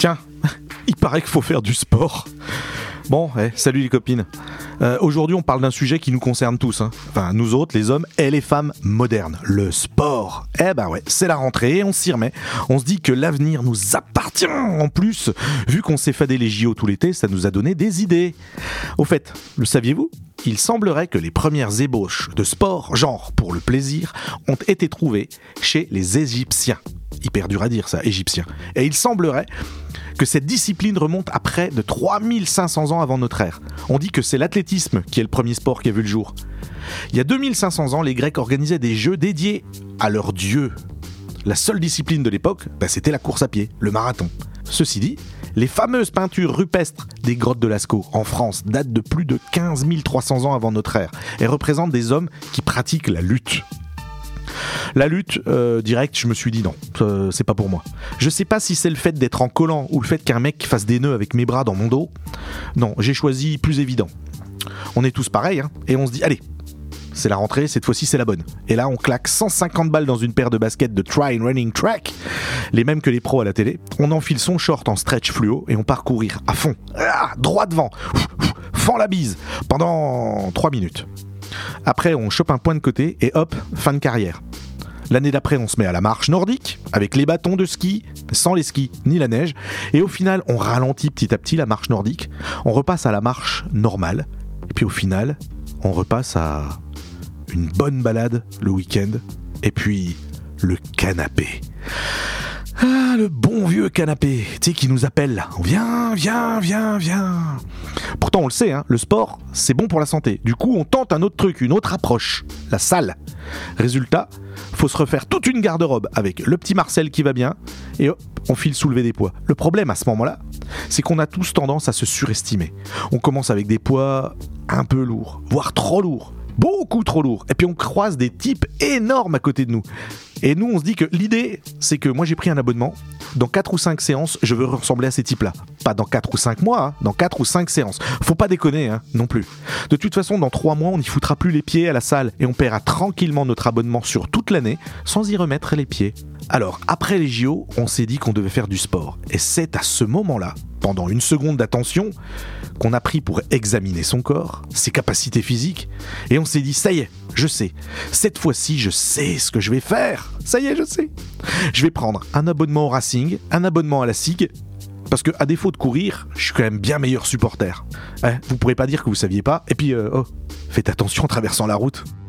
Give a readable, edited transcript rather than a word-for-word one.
Tiens, il paraît qu'il faut faire du sport. Bon, salut les copines. Aujourd'hui, on parle d'un sujet qui nous concerne tous. Enfin, nous autres, les hommes et les femmes modernes. Le sport. Ouais, c'est la rentrée, on s'y remet. On se dit que l'avenir nous appartient. En plus, vu qu'on s'est fadé les JO tout l'été, ça nous a donné des idées. Au fait, le saviez-vous ? Il semblerait que les premières ébauches de sport, genre pour le plaisir, ont été trouvées chez les Égyptiens. Hyper dur à dire ça, Égyptiens. Et il semblerait que cette discipline remonte à près de 3500 ans avant notre ère. On dit que c'est l'athlétisme qui est le premier sport qui a vu le jour. Il y a 2500 ans, les Grecs organisaient des jeux dédiés à leurs dieux. La seule discipline de l'époque, c'était la course à pied, le marathon. Ceci dit, les fameuses peintures rupestres des grottes de Lascaux en France datent de plus de 15 300 ans avant notre ère et représentent des hommes qui pratiquent la lutte. La lutte, direct, je me suis dit non, c'est pas pour moi. Je sais pas si c'est le fait d'être en collant ou le fait qu'un mec fasse des nœuds avec mes bras dans mon dos. Non, j'ai choisi plus évident. On est tous pareils, et on se dit, allez, c'est la rentrée, cette fois-ci c'est la bonne. Et là, on claque 150 balles dans une paire de baskets de Try Running Track, les mêmes que les pros à la télé. On enfile son short en stretch fluo et on part courir à fond, droit devant, fend la bise, pendant 3 minutes. Après, on chope un point de côté et hop, fin de carrière. L'année d'après, on se met à la marche nordique, avec les bâtons de ski, sans les skis ni la neige. Et au final, on ralentit petit à petit la marche nordique. On repasse à la marche normale. Et puis au final, on repasse à une bonne balade le week-end. Et puis, le canapé. Ah, le bon vieux canapé, tu sais, qui nous appelle là. Viens. Pourtant, on le sait, le sport, c'est bon pour la santé. Du coup, on tente un autre truc, une autre approche. La salle. Résultat, faut se refaire toute une garde-robe avec le petit Marcel qui va bien et hop, on file soulever des poids. Le problème à ce moment-là, c'est qu'on a tous tendance à se surestimer. On commence avec des poids un peu lourds, voire trop lourds. Beaucoup trop lourd. Et puis on croise des types énormes à côté de nous. Et nous, on se dit que l'idée, c'est que moi j'ai pris un abonnement. Dans 4 ou 5 séances, je veux ressembler à ces types-là. Pas dans 4 ou 5 mois, dans 4 ou 5 séances. Faut pas déconner, non plus. De toute façon, dans 3 mois, on n'y foutra plus les pieds à la salle. Et on paiera tranquillement notre abonnement sur toute l'année, sans y remettre les pieds. Alors, après les JO, on s'est dit qu'on devait faire du sport. Et c'est à ce moment-là, pendant une seconde d'attention, qu'on a pris pour examiner son corps, ses capacités physiques, et on s'est dit, ça y est, je sais. Cette fois-ci, je sais ce que je vais faire. Ça y est, je sais. Je vais prendre un abonnement au Racing, un abonnement à la SIG, parce que à défaut de courir, je suis quand même bien meilleur supporter. Vous pourrez pas dire que vous saviez pas, et puis, faites attention en traversant la route.